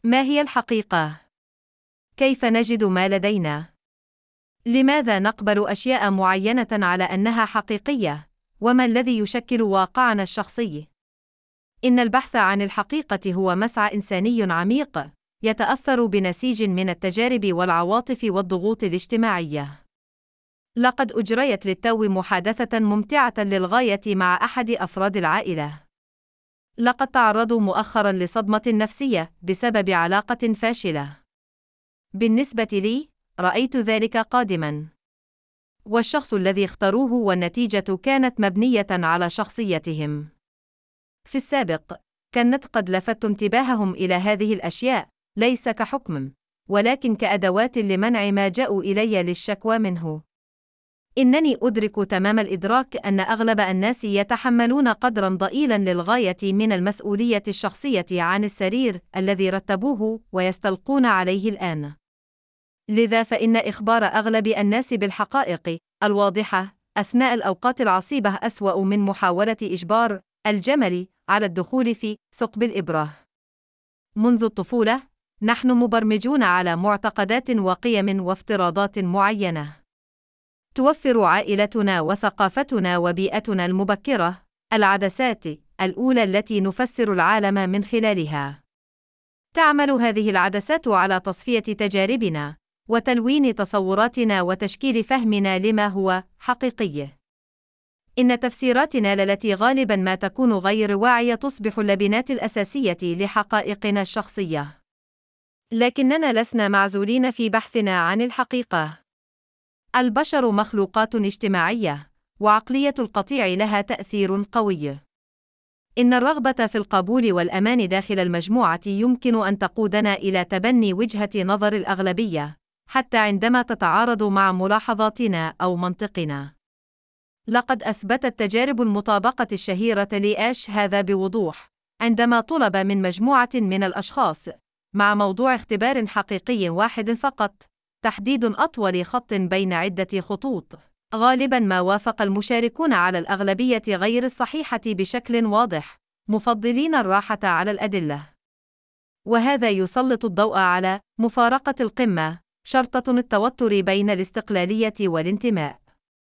ما هي الحقيقة؟ كيف نجد ما لدينا؟ لماذا نقبل أشياء معينة على أنها حقيقية؟ وما الذي يشكل واقعنا الشخصي؟ إن البحث عن الحقيقة هو مسعى إنساني عميق، يتأثر بنسيج من التجارب والعواطف والضغوط الاجتماعية. لقد أجريت للتو محادثة ممتعة للغاية مع أحد أفراد العائلة. لقد تعرضوا مؤخرا لصدمة نفسية بسبب علاقة فاشلة. بالنسبة لي، رأيت ذلك قادما. والشخص الذي اختاروه والنتيجة كانت مبنية على شخصيتهم. في السابق، كانت قد لفت انتباههم إلى هذه الأشياء، ليس كحكم، ولكن كأدوات لمنع ما جاءوا إلي للشكوى منه. إنني أدرك تمام الإدراك أن أغلب الناس يتحملون قدراً ضئيلاً للغاية من المسؤولية الشخصية عن السرير الذي رتبوه ويستلقون عليه الآن. لذا فإن إخبار أغلب الناس بالحقائق الواضحة أثناء الأوقات العصيبة أسوأ من محاولة إجبار الجمل على الدخول في ثقب الإبرة. منذ الطفولة، نحن مبرمجون على معتقدات وقيم وافتراضات معينة. توفر عائلتنا وثقافتنا وبيئتنا المبكرة العدسات الأولى التي نفسر العالم من خلالها. تعمل هذه العدسات على تصفية تجاربنا، وتلوين تصوراتنا وتشكيل فهمنا لما هو حقيقي. إن تفسيراتنا التي غالباً ما تكون غير واعية تصبح اللبنات الأساسية لحقائقنا الشخصية. لكننا لسنا معزولين في بحثنا عن الحقيقة. البشر مخلوقات اجتماعية، وعقلية القطيع لها تأثير قوي. إن الرغبة في القبول والأمان داخل المجموعة يمكن أن تقودنا إلى تبني وجهة نظر الأغلبية، حتى عندما تتعارض مع ملاحظاتنا أو منطقنا. لقد أثبتت تجارب المطابقة الشهيرة لآش هذا بوضوح، عندما طلب من مجموعة من الأشخاص، مع موضوع اختبار حقيقي واحد فقط، تحديد أطول خط بين عدة خطوط. غالباً ما وافق المشاركون على الأغلبية غير الصحيحة بشكل واضح، مفضلين الراحة على الأدلة. وهذا يسلط الضوء على مفارقة القمة، شرطة التوتر بين الاستقلالية والانتماء.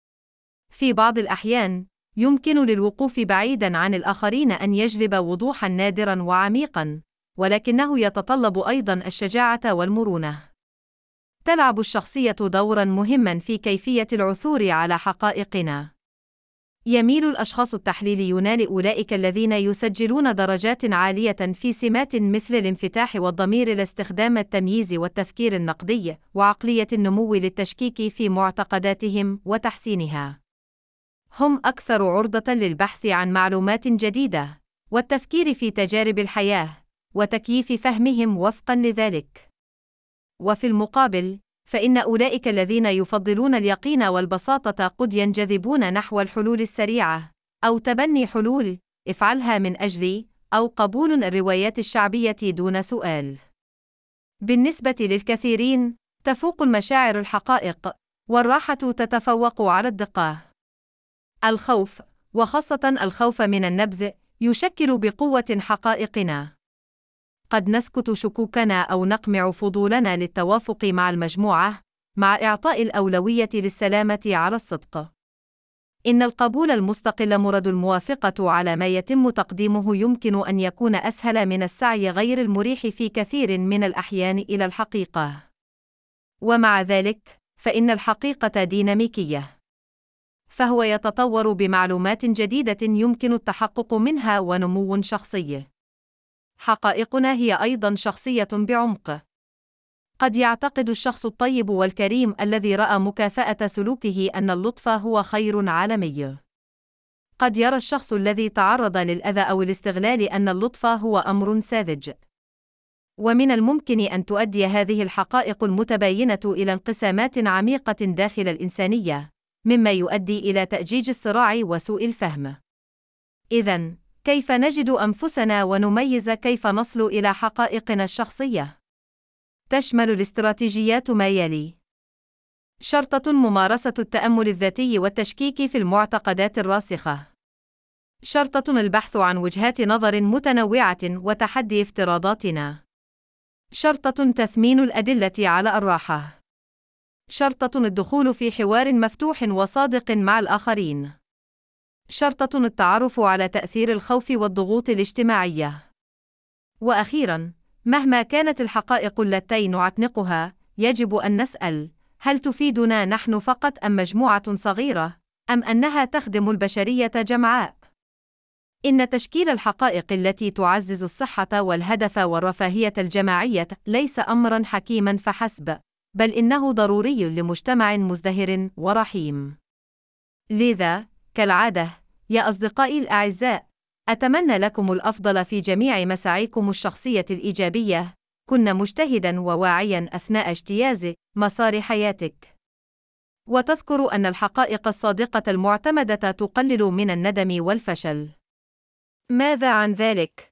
في بعض الأحيان، يمكن للوقوف بعيداً عن الآخرين أن يجلب وضوحاً نادراً وعميقاً، ولكنه يتطلب أيضاً الشجاعة والمرونة. تلعب الشخصية دوراً مهماً في كيفية العثور على حقائقنا. يميل الأشخاص التحليليون لأولئك الذين يسجلون درجات عالية في سمات مثل الانفتاح والضمير لاستخدام التمييز والتفكير النقدي، وعقلية النمو للتشكيك في معتقداتهم وتحسينها. هم أكثر عرضة للبحث عن معلومات جديدة، والتفكير في تجارب الحياة، وتكييف فهمهم وفقاً لذلك. وفي المقابل، فإن أولئك الذين يفضلون اليقين والبساطة قد ينجذبون نحو الحلول السريعة، أو تبني حلول افعلها من أجلي، أو قبول الروايات الشعبية دون سؤال. بالنسبة للكثيرين، تفوق المشاعر الحقائق، والراحة تتفوق على الدقة. الخوف، وخاصة الخوف من النبذ، يشكل بقوة حقائقنا. قد نسكت شكوكنا أو نقمع فضولنا للتوافق مع المجموعة، مع إعطاء الأولوية للسلامة على الصدق. إن القبول المستقل مراد الموافقة على ما يتم تقديمه يمكن أن يكون أسهل من السعي غير المريح في كثير من الأحيان إلى الحقيقة. ومع ذلك، فإن الحقيقة ديناميكية. فهو يتطور بمعلومات جديدة يمكن التحقق منها ونمو شخصي. حقائقنا هي أيضاً شخصية بعمق. قد يعتقد الشخص الطيب والكريم الذي رأى مكافأة سلوكه أن اللطف هو خير عالمي. قد يرى الشخص الذي تعرض للأذى أو الاستغلال أن اللطف هو أمر ساذج. ومن الممكن أن تؤدي هذه الحقائق المتباينة إلى انقسامات عميقة داخل الإنسانية، مما يؤدي إلى تأجيج الصراع وسوء الفهم. إذن، كيف نجد أنفسنا ونميز كيف نصل إلى حقائقنا الشخصية؟ تشمل الاستراتيجيات ما يلي: شرطة ممارسة التأمل الذاتي والتشكيك في المعتقدات الراسخة. شرطة البحث عن وجهات نظر متنوعة وتحدي افتراضاتنا. شرطة تثمين الأدلة على الراحة. شرطة الدخول في حوار مفتوح وصادق مع الآخرين. شرطة التعرف على تأثير الخوف والضغوط الاجتماعية. وأخيراً، مهما كانت الحقائق التي نعتنقها، يجب أن نسأل: هل تفيدنا نحن فقط أم مجموعة صغيرة، أم أنها تخدم البشرية جمعاء؟ إن تشكيل الحقائق التي تعزز الصحة والهدف والرفاهية الجماعية ليس أمراً حكيماً فحسب، بل إنه ضروري لمجتمع مزدهر ورحيم. لذا، كالعادة، يا أصدقائي الأعزاء، أتمنى لكم الأفضل في جميع مساعيكم الشخصية الإيجابية. كن مجتهداً وواعياً أثناء اجتياز مسار حياتك. وتذكر أن الحقائق الصادقة المعتمدة تقلل من الندم والفشل. ماذا عن ذلك؟